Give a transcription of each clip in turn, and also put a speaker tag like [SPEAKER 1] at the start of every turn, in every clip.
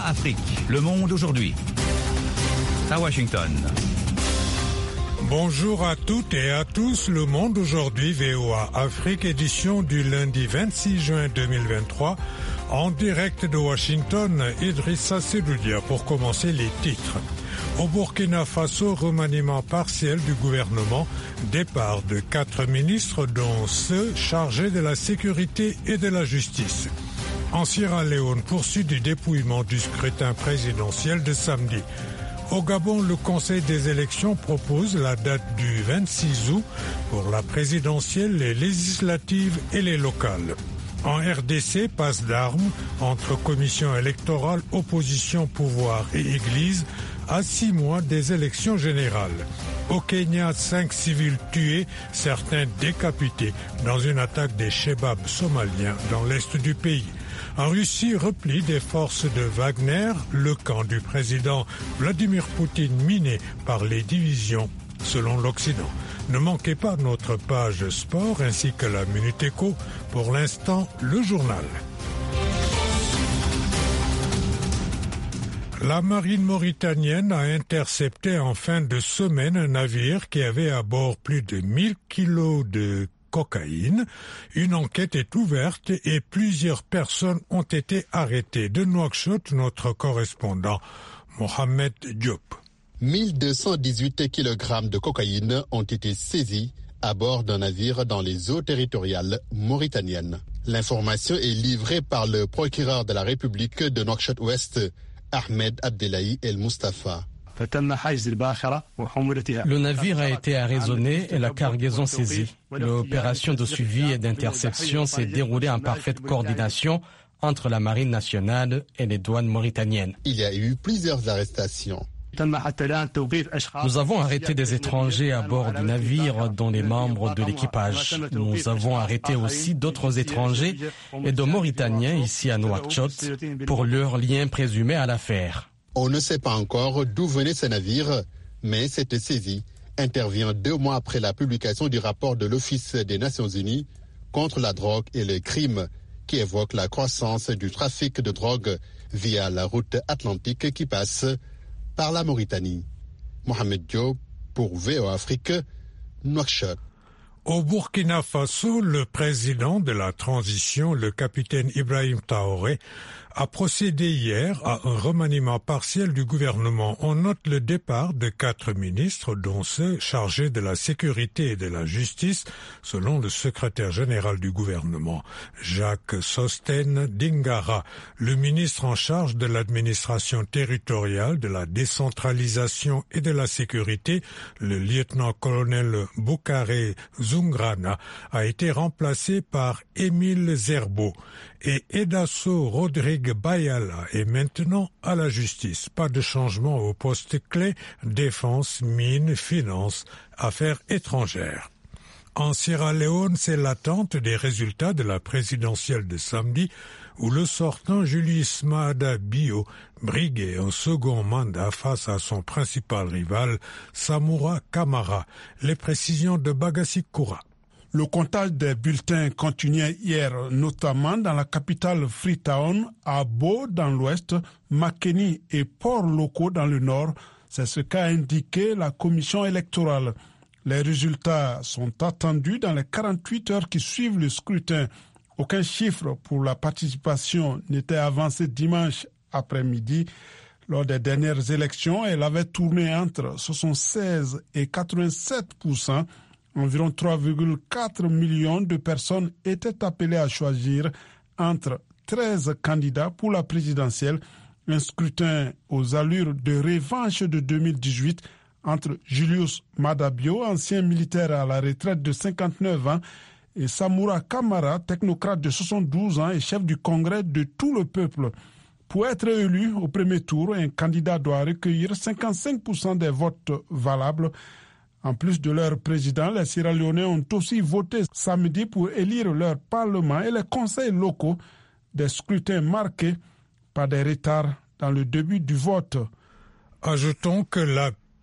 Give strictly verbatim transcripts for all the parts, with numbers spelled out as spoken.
[SPEAKER 1] A Afrique, le monde aujourd'hui. À Washington.
[SPEAKER 2] Bonjour à toutes et à tous, le monde aujourd'hui, V O A Afrique, édition du lundi vingt-six juin deux mille vingt-trois. En direct de Washington, Idrissa Seloudia pour commencer les titres. Au Burkina Faso, remaniement partiel du gouvernement, départ de quatre ministres dont ceux chargés de la sécurité et de la justice. En Sierra Leone, poursuite du dépouillement du scrutin présidentiel de samedi. Au Gabon, le Conseil des élections propose la date du vingt-six août pour la présidentielle, les législatives et les locales. En R D C, passe d'armes entre commission électorale, opposition, pouvoir et église à six mois des élections générales. Au Kenya, cinq civils tués, certains décapités dans une attaque des Chebabs somaliens dans l'est du pays. En Russie, repli des forces de Wagner, le camp du président Vladimir Poutine miné par les divisions selon l'Occident. Ne manquez pas notre page sport ainsi que la Minute Éco. Pour l'instant, le journal. La marine mauritanienne a intercepté en fin de semaine un navire qui avait à bord plus de mille kilos de cocaïne. Une enquête est ouverte et plusieurs personnes ont été arrêtées. De Nouakchott, notre correspondant Mohamed Diop.
[SPEAKER 3] mille deux cent dix-huit kilogrammes de cocaïne ont été saisis à bord d'un navire dans les eaux territoriales mauritaniennes. L'information est livrée par le procureur de la République de Nouakchott-Ouest, Ahmed Abdelahi El Mustafa.
[SPEAKER 4] Le navire a été arraisonné et la cargaison saisie. L'opération de suivi et d'interception s'est déroulée en parfaite coordination entre la marine nationale et les douanes mauritaniennes.
[SPEAKER 3] Il y a eu plusieurs arrestations.
[SPEAKER 4] Nous avons arrêté des étrangers à bord du navire, dont les membres de l'équipage. Nous avons arrêté aussi d'autres étrangers et de Mauritaniens ici à Nouakchott pour leurs liens présumés à l'affaire.
[SPEAKER 3] On ne sait pas encore d'où venait ce navire, mais cette saisie intervient deux mois après la publication du rapport de l'Office des Nations Unies contre la drogue et le crime qui évoque la croissance du trafic de drogue via la route atlantique qui passe par la Mauritanie. Mohamed Diop pour V O A Afrique, Nouakchott.
[SPEAKER 2] Au Burkina Faso, le président de la transition, le capitaine Ibrahim Traoré, a procédé hier à un remaniement partiel du gouvernement. On note le départ de quatre ministres, dont ceux chargés de la sécurité et de la justice, selon le secrétaire général du gouvernement, Jacques Sostène Dingara. Le ministre en charge de l'administration territoriale, de la décentralisation et de la sécurité, le lieutenant-colonel Boukaré Zungrana, a été remplacé par Émile Zerbo. Et Edasso Rodrigue Bayala est maintenant à la justice. Pas de changement au poste clé, défense, mines, finances, affaires étrangères. En Sierra Leone, c'est l'attente des résultats de la présidentielle de samedi où le sortant Julius Maada Bio briguait un second mandat face à son principal rival, Samura Kamara. Les précisions de Bagassi Koura.
[SPEAKER 5] Le comptage des bulletins continuait hier, notamment dans la capitale Freetown, à Bo dans l'ouest, Makeni et Port-Loko dans le nord. C'est ce qu'a indiqué la commission électorale. Les résultats sont attendus dans les quarante-huit heures qui suivent le scrutin. Aucun chiffre pour la participation n'était avancé dimanche après-midi. Lors des dernières élections, elle avait tourné entre soixante-seize et quatre-vingt-sept pour cent. Environ trois virgule quatre millions de personnes étaient appelées à choisir entre treize candidats pour la présidentielle. Un scrutin aux allures de revanche de deux mille dix-huit entre Julius Maada Bio, ancien militaire à la retraite de cinquante-neuf ans, et Samura Kamara, technocrate de soixante-douze ans et chef du congrès de tout le peuple. Pour être élu au premier tour, un candidat doit recueillir cinquante-cinq pour cent des votes valables. En plus de leur président, les Sierra-Léonais ont aussi voté samedi pour élire leur parlement et les conseils locaux, des scrutins marqués par des retards dans le début du vote.
[SPEAKER 2] Ajoutons que la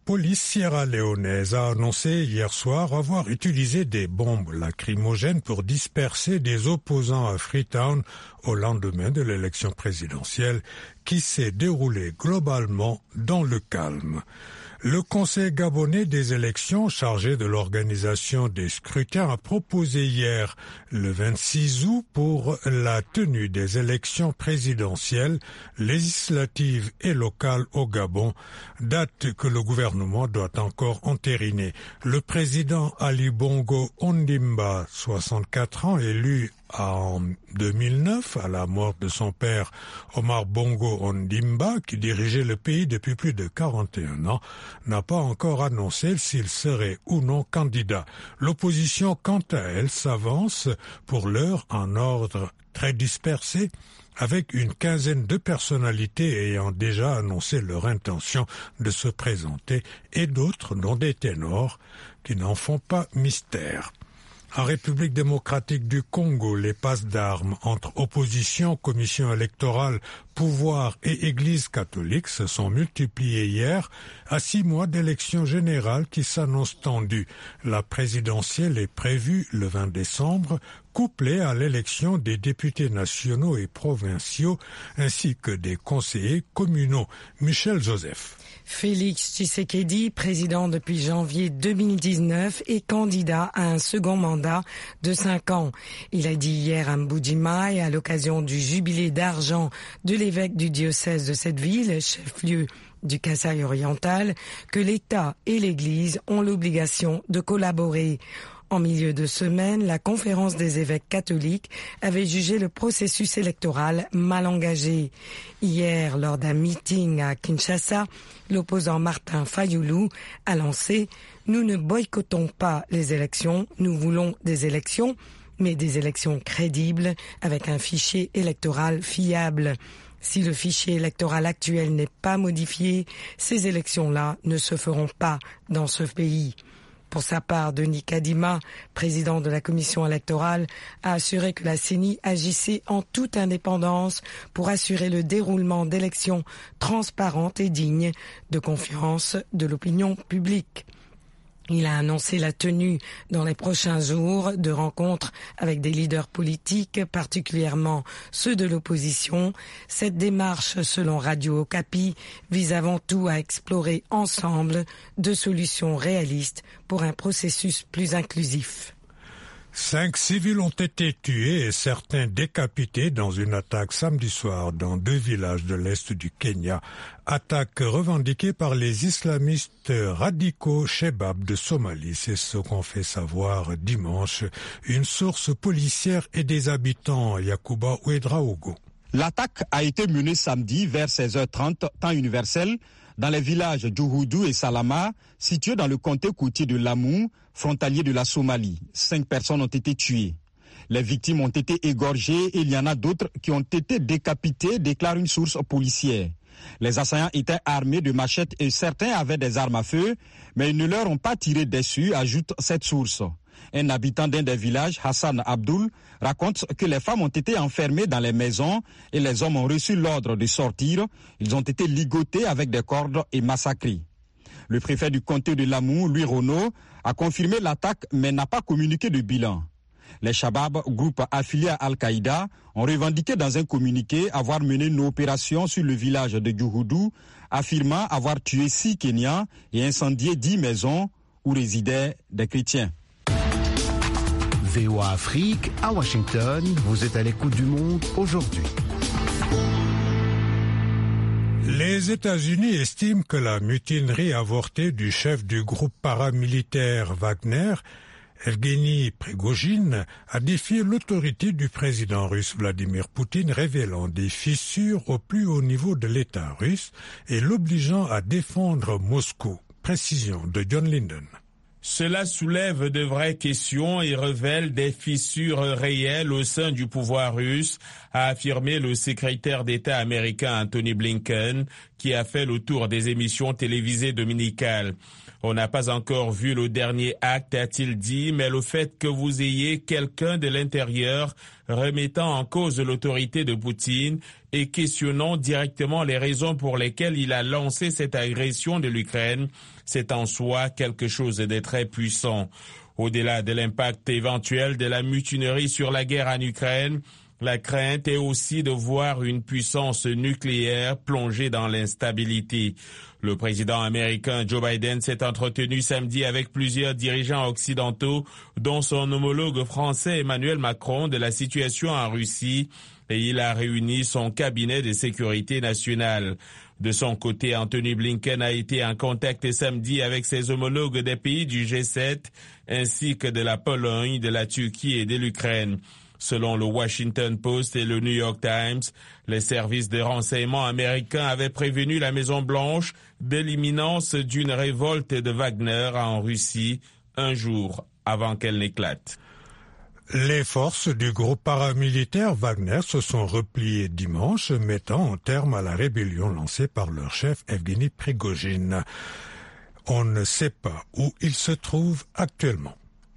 [SPEAKER 2] police sierra-léonaise a annoncé hier soir avoir utilisé des bombes lacrymogènes pour disperser des opposants à Freetown au lendemain de l'élection présidentielle qui s'est déroulée globalement dans le calme. Le Conseil gabonais des élections chargé de l'organisation des scrutins a proposé hier, le vingt-six août, pour la tenue des élections présidentielles, législatives et locales au Gabon, date que le gouvernement doit encore entériner. Le président Ali Bongo Ondimba, soixante-quatre ans, élu en deux mille neuf, à la mort de son père Omar Bongo Ondimba, qui dirigeait le pays depuis plus de quarante et un ans, n'a pas encore annoncé s'il serait ou non candidat. L'opposition, quant à elle, s'avance pour l'heure en ordre très dispersé, avec une quinzaine de personnalités ayant déjà annoncé leur intention de se présenter et d'autres, dont des ténors, qui n'en font pas mystère. En République démocratique du Congo, les passes d'armes entre opposition, commission électorale, pouvoir et Église catholique se sont multipliées hier à six mois d'élections générales qui s'annoncent tendues. La présidentielle est prévue le vingt décembre, couplée à l'élection des députés nationaux et provinciaux ainsi que des conseillers communaux. Michel Joseph.
[SPEAKER 6] Félix Tshisekedi, président depuis janvier deux mille dix-neuf, est candidat à un second mandat de cinq ans. Il a dit hier à Mbujimai, à l'occasion du jubilé d'argent de l'évêque du diocèse de cette ville, chef-lieu du Kasaï oriental, que l'État et l'Église ont l'obligation de collaborer. En milieu de semaine, la conférence des évêques catholiques avait jugé le processus électoral mal engagé. Hier, lors d'un meeting à Kinshasa, l'opposant Martin Fayoulou a lancé « Nous ne boycottons pas les élections, nous voulons des élections, mais des élections crédibles avec un fichier électoral fiable. Si le fichier électoral actuel n'est pas modifié, ces élections-là ne se feront pas dans ce pays ». Pour sa part, Denis Kadima, président de la commission électorale, a assuré que la C E N I agissait en toute indépendance pour assurer le déroulement d'élections transparentes et dignes de confiance de l'opinion publique. Il a annoncé la tenue dans les prochains jours de rencontres avec des leaders politiques, particulièrement ceux de l'opposition. Cette démarche, selon Radio Okapi, vise avant tout à explorer ensemble de solutions réalistes pour un processus plus inclusif.
[SPEAKER 2] Cinq civils ont été tués et certains décapités dans une attaque samedi soir dans deux villages de l'Est du Kenya. Attaque revendiquée par les islamistes radicaux Shebab de Somalie. C'est ce qu'ont fait savoir dimanche une source policière et des habitants. Yakuba Ouedraogo.
[SPEAKER 7] L'attaque a été menée samedi vers seize heures trente, temps universel, dans les villages d'Uhudu et Salama, situés dans le comté côtier de Lamu, frontalier de la Somalie. Cinq personnes ont été tuées. Les victimes ont été égorgées et il y en a d'autres qui ont été décapitées, déclare une source policière. Les assaillants étaient armés de machettes et certains avaient des armes à feu, mais ils ne leur ont pas tiré dessus, ajoute cette source. Un habitant d'un des villages, Hassan Abdul, raconte que les femmes ont été enfermées dans les maisons et les hommes ont reçu l'ordre de sortir. Ils ont été ligotés avec des cordes et massacrés. Le préfet du comté de Lamu, Louis Renaud, a confirmé l'attaque mais n'a pas communiqué de bilan. Les Shabab, groupe affilié à Al-Qaïda, ont revendiqué dans un communiqué avoir mené une opération sur le village de Uhudu, affirmant avoir tué six Kenyans et incendié dix maisons où résidaient des chrétiens.
[SPEAKER 8] V O A Afrique, à Washington, vous êtes à l'écoute du monde aujourd'hui.
[SPEAKER 2] Les États-Unis estiment que la mutinerie avortée du chef du groupe paramilitaire Wagner, Evgeny Prigojine, a défié l'autorité du président russe Vladimir Poutine, révélant des fissures au plus haut niveau de l'État russe et l'obligeant à défendre Moscou. Précision de John Linden.
[SPEAKER 9] Cela soulève de vraies questions et révèle des fissures réelles au sein du pouvoir russe, a affirmé le secrétaire d'État américain Anthony Blinken, qui a fait le tour des émissions télévisées dominicales. On n'a pas encore vu le dernier acte, a-t-il dit, mais le fait que vous ayez quelqu'un de l'intérieur remettant en cause l'autorité de Poutine et questionnant directement les raisons pour lesquelles il a lancé cette agression de l'Ukraine, c'est en soi quelque chose de très puissant. Au-delà de l'impact éventuel de la mutinerie sur la guerre en Ukraine, la crainte est aussi de voir une puissance nucléaire plongée dans l'instabilité. Le président américain Joe Biden s'est entretenu samedi avec plusieurs dirigeants occidentaux, dont son homologue français Emmanuel Macron, de la situation en Russie, et il a réuni son cabinet de sécurité nationale. De son côté, Anthony Blinken a été en contact samedi avec ses homologues des pays du G sept, ainsi que de la Pologne, de la Turquie et de l'Ukraine. Selon le Washington Post et le New York Times, les services de renseignement américains avaient prévenu la Maison-Blanche de l'imminence d'une révolte de Wagner en Russie un jour avant qu'elle n'éclate.
[SPEAKER 2] Les forces du groupe paramilitaire Wagner se sont repliées dimanche, mettant un terme à la rébellion lancée par leur chef Evgeny Prigojine. On ne sait pas où il se trouve actuellement.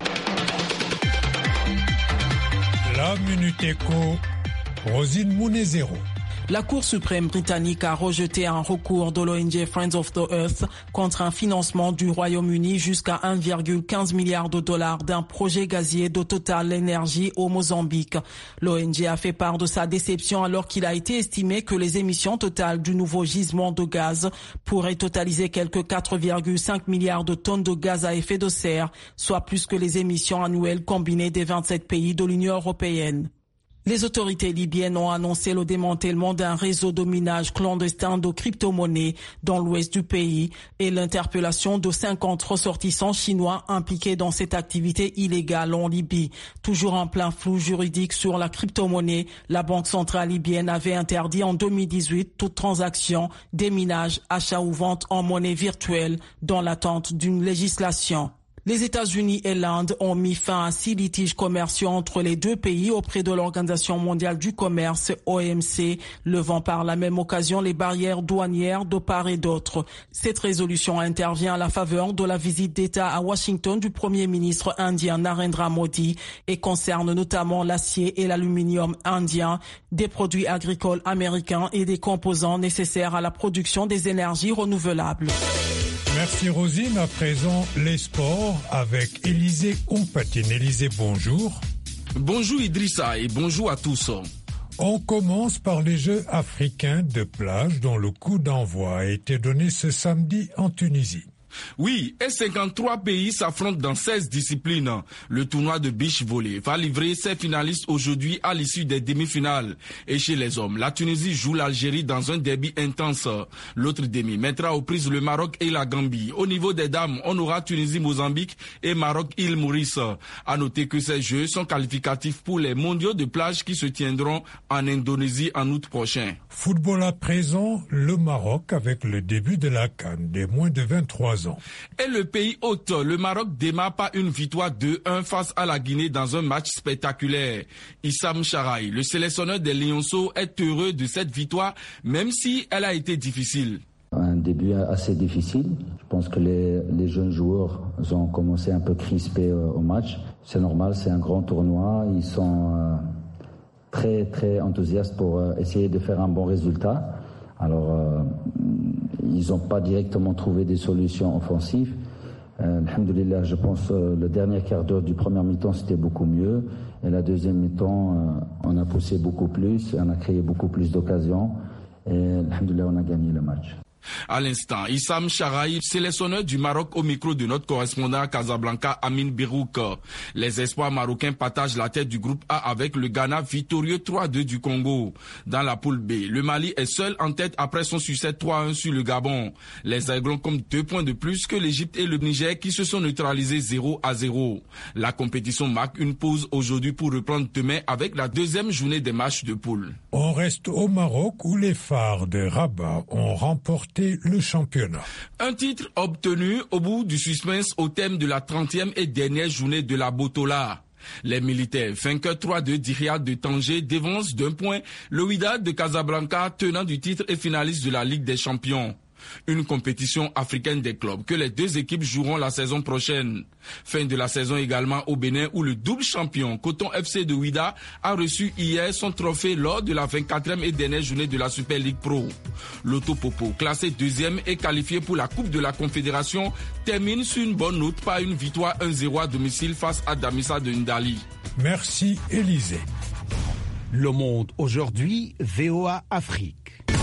[SPEAKER 2] La Minute Éco, Rosine Mounezero.
[SPEAKER 10] La Cour suprême britannique a rejeté un recours de l'O N G Friends of the Earth contre un financement du Royaume-Uni jusqu'à un virgule quinze milliard de dollars d'un projet gazier de Total Energy au Mozambique. L'O N G a fait part de sa déception alors qu'il a été estimé que les émissions totales du nouveau gisement de gaz pourraient totaliser quelques quatre virgule cinq milliards de tonnes de gaz à effet de serre, soit plus que les émissions annuelles combinées des vingt-sept pays de l'Union européenne. Les autorités libyennes ont annoncé le démantèlement d'un réseau de minage clandestin de crypto-monnaies dans l'ouest du pays et l'interpellation de cinquante ressortissants chinois impliqués dans cette activité illégale en Libye. Toujours en plein flou juridique sur la crypto-monnaie, la Banque centrale libyenne avait interdit en deux mille dix-huit toute transaction, déminage, achat ou vente en monnaie virtuelle dans l'attente d'une législation. Les États-Unis et l'Inde ont mis fin à six litiges commerciaux entre les deux pays auprès de l'Organisation mondiale du commerce, O M C, levant par la même occasion les barrières douanières de part et d'autre. Cette résolution intervient à la faveur de la visite d'État à Washington du Premier ministre indien Narendra Modi et concerne notamment l'acier et l'aluminium indien, des produits agricoles américains et des composants nécessaires à la production des énergies renouvelables.
[SPEAKER 2] Merci Rosine. À présent, les sports avec Élisée Ompatine. Élisée, bonjour.
[SPEAKER 11] Bonjour Idrissa et bonjour à tous.
[SPEAKER 2] On commence par les Jeux africains de plage dont le coup d'envoi a été donné ce samedi en Tunisie.
[SPEAKER 11] Oui, et cinquante-trois pays s'affrontent dans seize disciplines. Le tournoi de beach volley va livrer ses finalistes aujourd'hui à l'issue des demi-finales. Et chez les hommes, la Tunisie joue l'Algérie dans un derby intense. L'autre demi mettra aux prises le Maroc et la Gambie. Au niveau des dames, on aura Tunisie-Mozambique et Maroc-Île Maurice. À noter que ces jeux sont qualificatifs pour les mondiaux de plage qui se tiendront en Indonésie en août prochain.
[SPEAKER 2] Football à présent, le Maroc avec le début de la CAN des moins de vingt-trois ans.
[SPEAKER 11] Et le pays hôte, le Maroc démarre par une victoire deux un face à la Guinée dans un match spectaculaire. Issam Charaï, le sélectionneur des Lionceaux, est heureux de cette victoire, même si elle a été difficile.
[SPEAKER 12] Un début assez difficile. Je pense que les, les jeunes joueurs ont commencé un peu crispés euh, au match. C'est normal, c'est un grand tournoi. Ils sont euh, très très enthousiastes pour euh, essayer de faire un bon résultat. Alors, euh, ils n'ont pas directement trouvé des solutions offensives. Euh, alhamdoulilah, je pense euh, le dernier quart d'heure du premier mi-temps, c'était beaucoup mieux. Et la deuxième mi-temps, euh, on a poussé beaucoup plus, on a créé beaucoup plus d'occasions. Et alhamdoulilah, on a gagné le match.
[SPEAKER 11] À l'instant, Issam Charaï, sélectionneur du Maroc au micro de notre correspondant à Casablanca, Amin Birouk. Les espoirs marocains partagent la tête du groupe A avec le Ghana victorieux trois deux du Congo. Dans la poule B, le Mali est seul en tête après son succès trois un sur le Gabon. Les Aiglons comptent deux points de plus que l'Égypte et le Niger qui se sont neutralisés zéro à zéro. La compétition marque une pause aujourd'hui pour reprendre demain avec la deuxième journée des matchs de poule.
[SPEAKER 2] On reste au Maroc où les phares de Rabat ont remporté le championnat.
[SPEAKER 11] Un titre obtenu au bout du suspense au thème de la trentième et dernière journée de la Botola. Les militaires, vainqueurs trois deux d'Iriad de Tanger, dévancent d'un point le Wydad de Casablanca, tenant du titre et finaliste de la Ligue des Champions. Une compétition africaine des clubs que les deux équipes joueront la saison prochaine. Fin de la saison également au Bénin où le double champion Coton F C de Ouida a reçu hier son trophée lors de la vingt-quatrième et dernière journée de la Super League Pro. L'Auto Popo, classé deuxième et qualifié pour la Coupe de la Confédération, termine sur une bonne note par une victoire un zéro à domicile face à Damissa de Ndali.
[SPEAKER 2] Merci Élisée.
[SPEAKER 8] Le Monde aujourd'hui, V O A Afrique.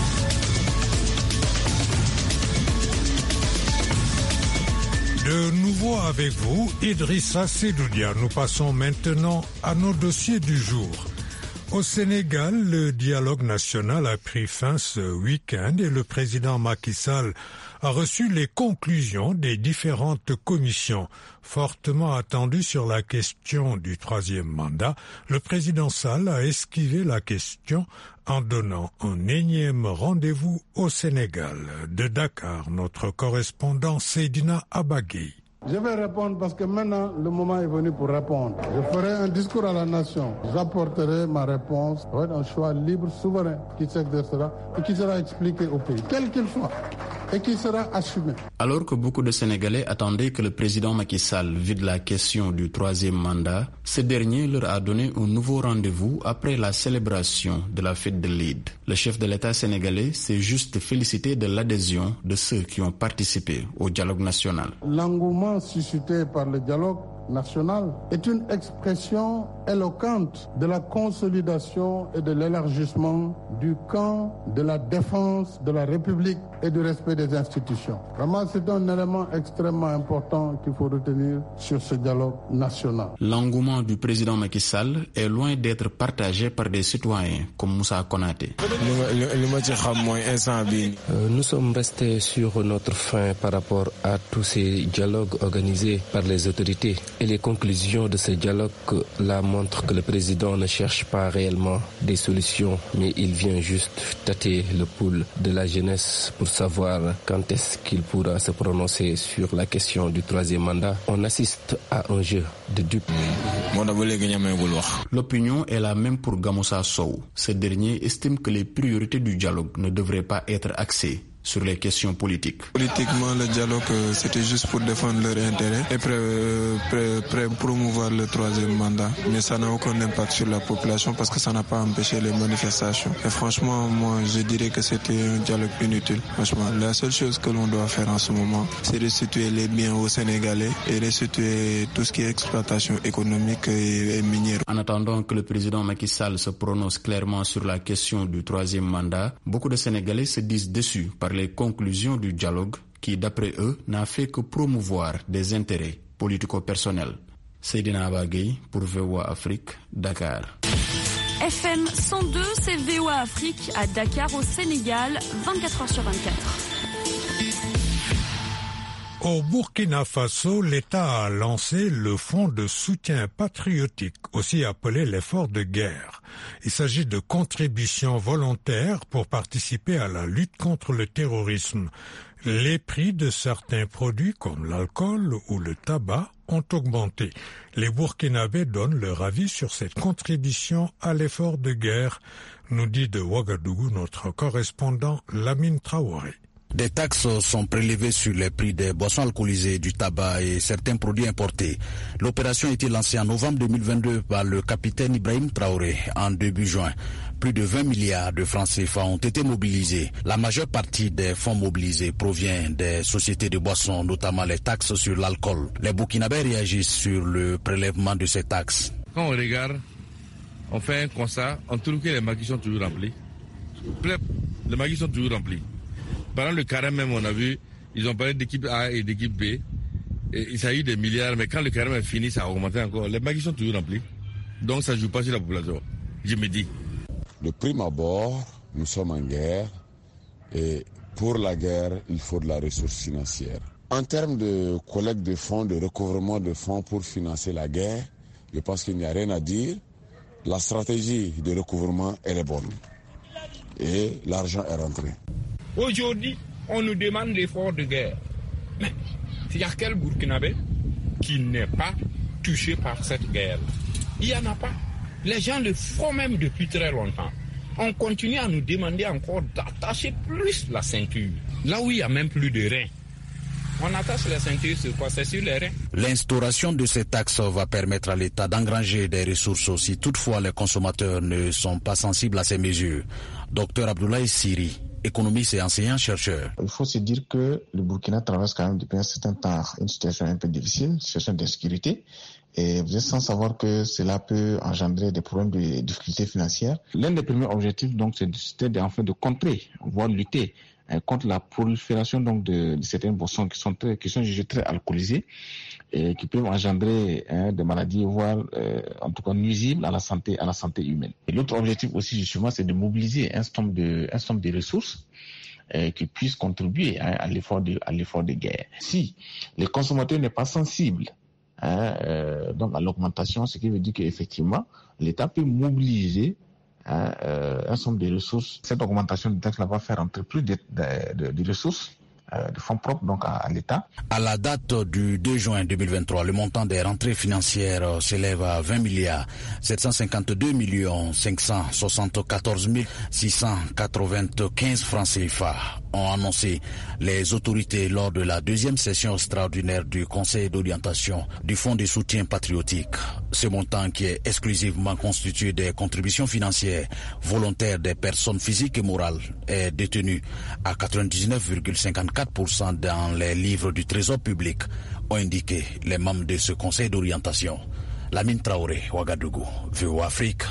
[SPEAKER 2] De nouveau avec vous, Idrissa Sedoudia. Nous passons maintenant à nos dossiers du jour. Au Sénégal, le dialogue national a pris fin ce week-end et le président Macky Sall a reçu les conclusions des différentes commissions. Fortement attendu sur la question du troisième mandat, le président Sall a esquivé la question en donnant un énième rendez-vous au Sénégal. De Dakar, notre correspondant Seydina Abagui.
[SPEAKER 13] Je vais répondre parce que maintenant le moment est venu pour répondre. Je ferai un discours à la nation. J'apporterai ma réponse. Ça va être un choix libre, souverain qui s'exercera et qui sera expliqué au pays, quel qu'il soit, et qui sera assumé.
[SPEAKER 14] Alors que beaucoup de Sénégalais attendaient que le président Macky Sall vide la question du troisième mandat, ce dernier leur a donné un nouveau rendez-vous après la célébration de la fête de l'Eid. Le chef de l'État sénégalais s'est juste félicité de l'adhésion de ceux qui ont participé au dialogue national.
[SPEAKER 13] L'engouement suscité par le dialogue national est une expression éloquente de la consolidation et de l'élargissement du camp de la défense de la République et du respect des institutions. Vraiment, c'est un élément extrêmement important qu'il faut retenir sur ce dialogue national.
[SPEAKER 14] L'engouement du président Macky Sall est loin d'être partagé par des citoyens comme Moussa Konaté.
[SPEAKER 15] Euh, nous sommes restés sur notre faim par rapport à tous ces dialogues organisés par les autorités. Et les conclusions de ce dialogue là montrent que le président ne cherche pas réellement des solutions, mais il vient juste tâter le pouls de la jeunesse pour savoir quand est-ce qu'il pourra se prononcer sur la question du troisième mandat. On assiste à un jeu de dupes.
[SPEAKER 14] L'opinion est la même pour Gamoussa Sow. Ce dernier estime que les priorités du dialogue ne devraient pas être axées sur les questions politiques.
[SPEAKER 16] Politiquement, le dialogue, c'était juste pour défendre leurs intérêts et pré, pré, pré, promouvoir le troisième mandat. Mais ça n'a aucun impact sur la population parce que ça n'a pas empêché les manifestations. Et franchement, moi, je dirais que c'était un dialogue inutile. Franchement, la seule chose que l'on doit faire en ce moment, c'est restituer les biens aux Sénégalais et restituer tout ce qui est exploitation économique et, et minière.
[SPEAKER 14] En attendant que le président Macky Sall se prononce clairement sur la question du troisième mandat, beaucoup de Sénégalais se disent déçus par les conclusions du dialogue qui, d'après eux, n'a fait que promouvoir des intérêts politico-personnels. Seydina Abagui pour V O A Afrique, Dakar.
[SPEAKER 17] F M cent deux, c'est V O A Afrique à Dakar au Sénégal, vingt-quatre heures sur vingt-quatre.
[SPEAKER 2] Au Burkina Faso, l'État a lancé le fonds de soutien patriotique, aussi appelé l'effort de guerre. Il s'agit de contributions volontaires pour participer à la lutte contre le terrorisme. Les prix de certains produits comme l'alcool ou le tabac ont augmenté. Les Burkinabés donnent leur avis sur cette contribution à l'effort de guerre, nous dit de Ouagadougou notre correspondant Lamine Traoré.
[SPEAKER 18] Des taxes sont prélevées sur les prix des boissons alcoolisées, du tabac et certains produits importés. L'opération a été lancée en novembre deux mille vingt-deux par le capitaine Ibrahim Traoré en début juin. Plus de vingt milliards de francs C F A ont été mobilisés. La majeure partie des fonds mobilisés provient des sociétés de boissons, notamment les taxes sur l'alcool. Les Burkinabés réagissent sur le prélèvement de ces taxes.
[SPEAKER 19] Quand on regarde, on fait un constat, on trouve que les maquis sont toujours remplis. Les maquis sont toujours remplis. Pendant le carême même, on a vu, ils ont parlé d'équipe A et d'équipe B. Et il s'agit des milliards, mais quand le carême est fini, ça a augmenté encore. Les maquis sont toujours remplis. Donc ça ne joue pas sur la population, je me dis.
[SPEAKER 20] De prime abord, nous sommes en guerre. Et pour la guerre, il faut de la ressource financière. En termes de collecte de fonds, de recouvrement de fonds pour financer la guerre, je pense qu'il n'y a rien à dire. La stratégie de recouvrement, elle est bonne. Et l'argent est rentré.
[SPEAKER 21] Aujourd'hui, on nous demande l'effort de guerre. Mais il y a quel Burkinabé qui n'est pas touché par cette guerre? Il n'y en a pas. Les gens le font même depuis très longtemps. On continue à nous demander encore d'attacher plus la ceinture. Là où il n'y a même plus de reins, on attache les ceintures sur quoi? C'est sur les reins.
[SPEAKER 18] L'instauration de ces taxes va permettre à l'État d'engranger des ressources si toutefois les consommateurs ne sont pas sensibles à ces mesures. Docteur Abdoulaye Siri, économiste et enseignant-chercheur.
[SPEAKER 1] Il faut se dire que le Burkina traverse quand même depuis un certain temps une situation un peu difficile, une situation d'insécurité. Et vous êtes sans savoir que cela peut engendrer des problèmes de difficultés financières. L'un des premiers objectifs, donc, c'était en fait de contrer, voire lutter contre la prolifération donc de, de certaines boissons qui sont très, qui sont jugées très alcoolisées et qui peuvent engendrer hein, des maladies, voire euh, en tout cas nuisibles à la santé, à la santé humaine. Et l'autre objectif aussi justement, c'est de mobiliser un certain nombre de, un certain nombre de ressources euh, qui puissent contribuer hein, à l'effort de, à l'effort de guerre. Si les consommateurs n'est pas sensible hein, euh, donc à l'augmentation, ce qui veut dire qu'effectivement l'État peut mobiliser Hein, euh, un certain nombre de ressources. Cette augmentation de taxes va faire entrer plus de, de, de, de ressources, euh, de fonds propres donc à, à l'État.
[SPEAKER 18] À la date du deux juin deux mille vingt-trois, le montant des rentrées financières s'élève à vingt milliards sept cent cinquante-deux millions cinq cent soixante-quatorze mille six cent quatre-vingt-quinze francs C F A, ont annoncé les autorités lors de la deuxième session extraordinaire du Conseil d'orientation du Fonds de soutien patriotique. Ce montant, qui est exclusivement constitué des contributions financières volontaires des personnes physiques et morales, est détenu à quatre-vingt-dix-neuf virgule cinquante-quatre pour cent dans les livres du Trésor public, ont indiqué les membres de ce Conseil d'orientation. Lamine Traoré, Ouagadougou, V O A Afrique.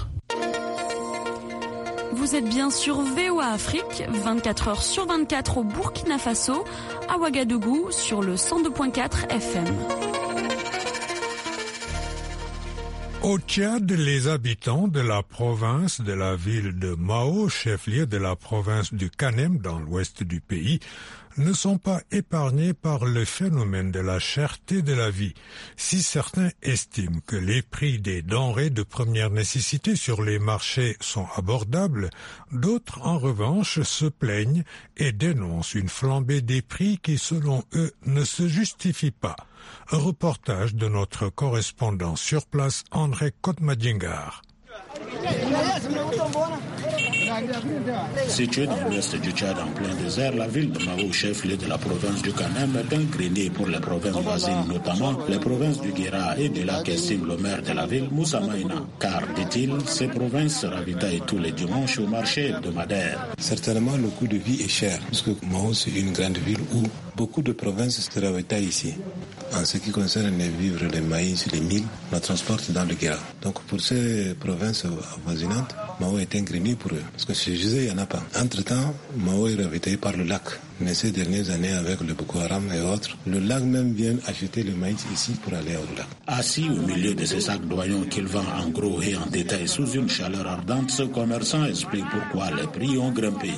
[SPEAKER 17] Vous êtes bien sur V O A Afrique, vingt-quatre heures sur vingt-quatre au Burkina Faso, à Ouagadougou sur le cent deux virgule quatre F M.
[SPEAKER 2] Au Tchad, les habitants de la province de la ville de Mao, chef-lieu de la province du Kanem dans l'ouest du pays, ne sont pas épargnés par le phénomène de la cherté de la vie. Si certains estiment que les prix des denrées de première nécessité sur les marchés sont abordables, d'autres en revanche se plaignent et dénoncent une flambée des prix qui, selon eux, ne se justifie pas. Un reportage de notre correspondant sur place, André Kotmadingar.
[SPEAKER 22] Située dans l'ouest du Tchad en plein désert, la ville de Mao, chef-lieu de la province du Kanem, est un grenier pour les provinces voisines, notamment les provinces du Guéra et de lac, estime le maire de la ville, Moussa Maïna. Car, dit-il, ces provinces se ravitaillent tous les dimanches au marché hebdomadaire.
[SPEAKER 23] Certainement, le coût de vie est cher, parce que Mao, c'est une grande ville où beaucoup de provinces se ravitaillent ici. En ce qui concerne les vivres, les maïs, les milles, on la transporte dans le Guéra. Donc pour ces provinces avoisinantes, Mao est un grenier pour eux. Parce que chez José, il n'y en a pas. Entre-temps, Mao est ravitaillé par le lac. Mais ces dernières années, avec le Boko Haram et autres, le lac même vient acheter le maïs ici pour aller au lac.
[SPEAKER 22] Assis au milieu de ces sacs doyons qu'il vend en gros et en détail sous une chaleur ardente, ce commerçant explique pourquoi les prix ont grimpé.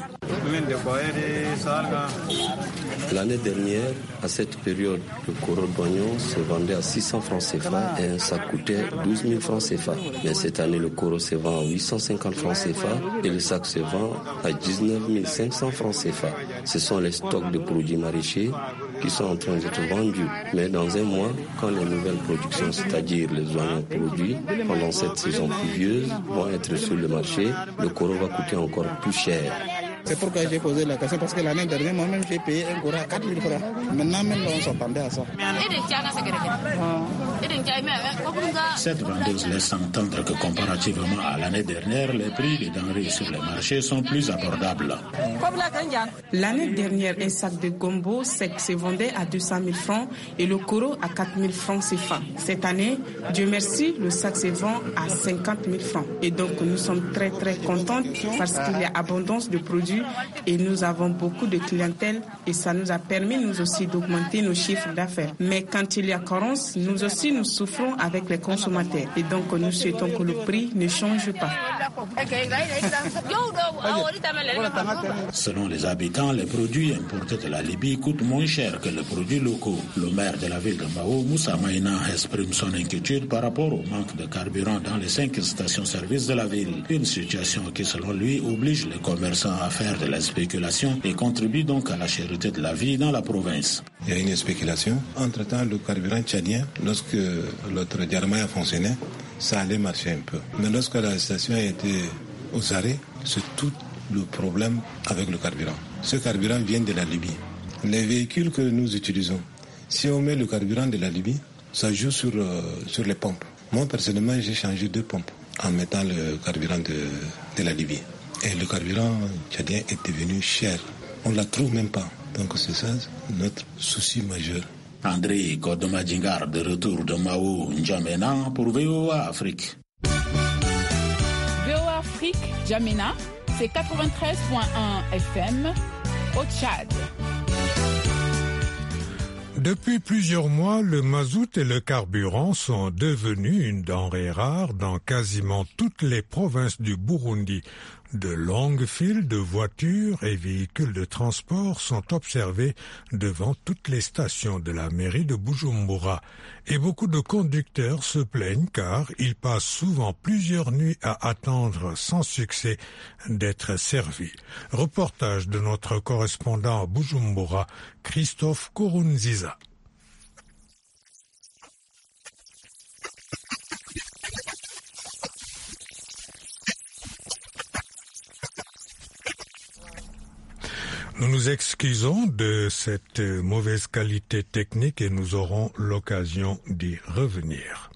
[SPEAKER 15] L'année dernière, à cette période, le coro d'oignon se vendait à six cents francs C F A et ça coûtait douze mille francs C F A. Mais cette année, le coro se vend à huit cent cinquante francs C F A et le sac se vend à dix-neuf mille cinq cents francs C F A. Ce sont les stocks de produits maraîchers qui sont en train d'être vendus. Mais dans un mois, quand les nouvelles productions, c'est-à-dire les oignons produits pendant cette saison pluvieuse, vont être sur le marché, le coro va coûter encore plus cher.
[SPEAKER 24] C'est pourquoi j'ai posé la question, parce que l'année dernière, moi-même, j'ai payé un coro à quatre mille francs. Maintenant, même là, on s'attendait à ça.
[SPEAKER 22] Cette vendeuse laisse entendre que comparativement à l'année dernière, les prix des denrées sur les marchés sont plus abordables.
[SPEAKER 10] L'année dernière, un sac de gombo sec se vendait à deux cent mille francs et le coro à quatre mille francs C F A. Cette année, Dieu merci, le sac se vend à cinquante mille francs. Et donc, nous sommes très très contents parce qu'il y a abondance de produits et nous avons beaucoup de clientèle et ça nous a permis nous aussi d'augmenter nos chiffres d'affaires. Mais quand il y a carence, nous aussi nous souffrons avec les consommateurs et donc nous souhaitons que le prix ne change pas.
[SPEAKER 22] Selon les habitants, les produits importés de la Libye coûtent moins cher que les produits locaux. Le maire de la ville de Mao, Moussa Maïna, exprime son inquiétude par rapport au manque de carburant dans les cinq stations-service de la ville. Une situation qui, selon lui, oblige les commerçants à faire de la spéculation et contribue donc à la cherté de la vie dans la province.
[SPEAKER 23] Il y a une spéculation. Entre-temps, le carburant tchadien, lorsque l'autre Diarmaï a fonctionné, ça allait marcher un peu. Mais lorsque la station a été aux arrêts, c'est tout le problème avec le carburant. ce carburant vient de la Libye. Les véhicules que nous utilisons, si on met le carburant de la Libye, ça joue sur, euh, sur les pompes. Moi, personnellement, j'ai changé deux pompes en mettant le carburant de, de la Libye. Et le carburant tchadien est devenu cher. On ne la trouve même pas. Donc c'est ça notre souci majeur.
[SPEAKER 22] André Kodoma Djingar, de retour de Mao N'Djamena pour V O A Afrique.
[SPEAKER 3] V O A Afrique, N'Djamena, c'est quatre-vingt-treize virgule un F M au Tchad.
[SPEAKER 2] Depuis plusieurs mois, le mazout et le carburant sont devenus une denrée rare dans quasiment toutes les provinces du Burundi. De longues files de voitures et véhicules de transport sont observés devant toutes les stations de la mairie de Bujumbura. Et beaucoup de conducteurs se plaignent car ils passent souvent plusieurs nuits à attendre sans succès d'être servis. Reportage de notre correspondant à Bujumbura, Christophe Kurunziza. Nous nous excusons de cette mauvaise qualité technique et nous aurons l'occasion d'y revenir.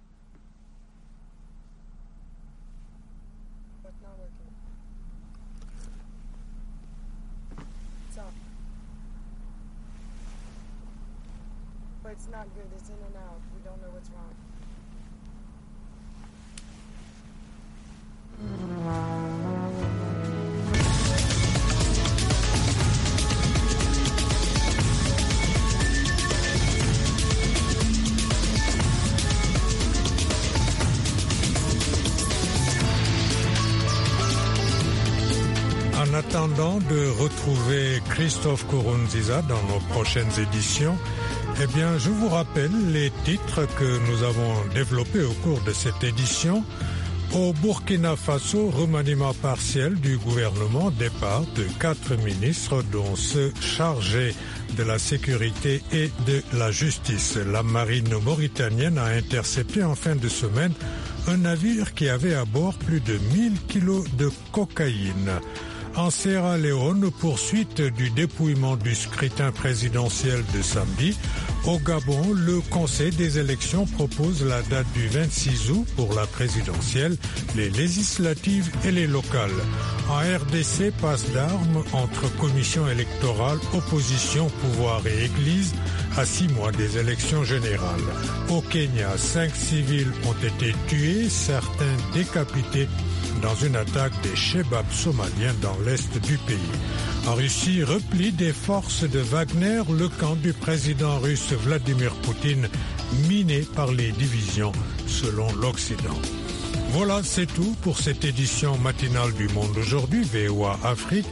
[SPEAKER 2] En attendant de retrouver Christophe Kurunziza dans nos prochaines éditions, eh bien, je vous rappelle les titres que nous avons développés au cours de cette édition. Au Burkina Faso, remaniement partiel du gouvernement, départ de quatre ministres, dont ceux chargés de la sécurité et de la justice. La marine mauritanienne a intercepté en fin de semaine un navire qui avait à bord plus de mille kilos de cocaïne. En Sierra Leone, poursuite du dépouillement du scrutin présidentiel de samedi. Au Gabon, le Conseil des élections propose la date du vingt-six août pour la présidentielle, les législatives et les locales. En R D C, passe d'armes entre commission électorale, opposition, pouvoir et église à six mois des élections générales. Au Kenya, cinq civils ont été tués, certains décapités dans une attaque des Chebabs somaliens dans l'est du pays. En Russie, repli des forces de Wagner, le camp du président russe Vladimir Poutine miné par les divisions selon l'Occident. Voilà, c'est tout pour cette édition matinale du Monde aujourd'hui, V O A Afrique.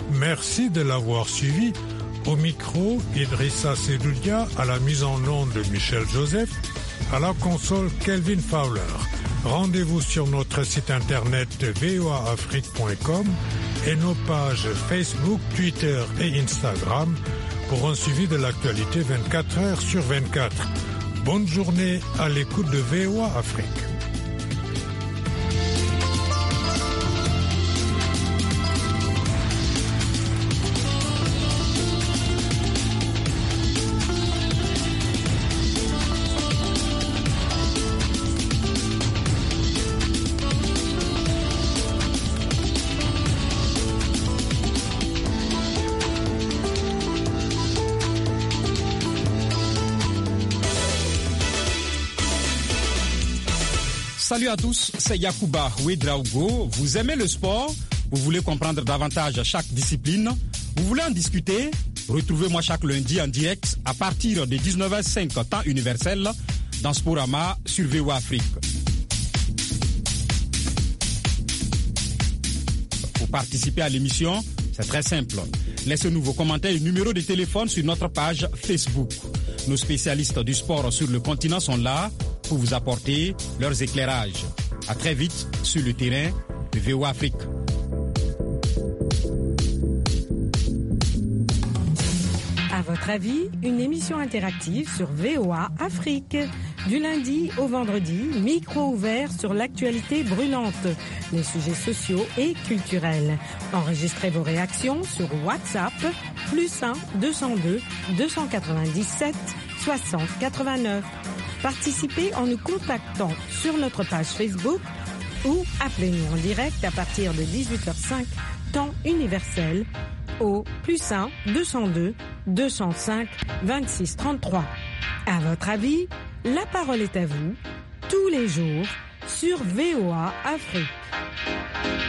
[SPEAKER 2] Merci de l'avoir suivi. Au micro, Idrissa Sedoudia, à la mise en onde de Michel Joseph, à la console Kelvin Fowler. Rendez-vous sur notre site internet v o a afrique point com et nos pages Facebook, Twitter et Instagram pour un suivi de l'actualité vingt-quatre heures sur vingt-quatre. Bonne journée à l'écoute de V O A Afrique.
[SPEAKER 7] Salut à tous, c'est Yacouba Ouedraogo. Vous aimez le sport? Vous voulez comprendre davantage chaque discipline? Vous voulez en discuter? Retrouvez-moi chaque lundi en direct à partir de dix-neuf heures cinq temps universel dans Sporama sur V O A Afrique. Pour participer à l'émission, c'est très simple. Laissez-nous vos commentaires et numéros de téléphone sur notre page Facebook. Nos spécialistes du sport sur le continent sont là pour vous apporter leurs éclairages. À très vite sur le terrain de V O A Afrique.
[SPEAKER 4] À votre avis, une émission interactive sur V O A Afrique. Du lundi au vendredi, micro ouvert sur l'actualité brûlante, les sujets sociaux et culturels. Enregistrez vos réactions sur WhatsApp, plus un deux cent deux deux cent quatre-vingt-dix-sept soixante quatre-vingt-neuf. Participez en nous contactant sur notre page Facebook ou appelez-nous en direct à partir de dix-huit heures cinq, temps universel, au plus un deux cent deux deux cent cinq vingt-six trente-trois. À votre avis, la parole est à vous, tous les jours, sur V O A Afrique.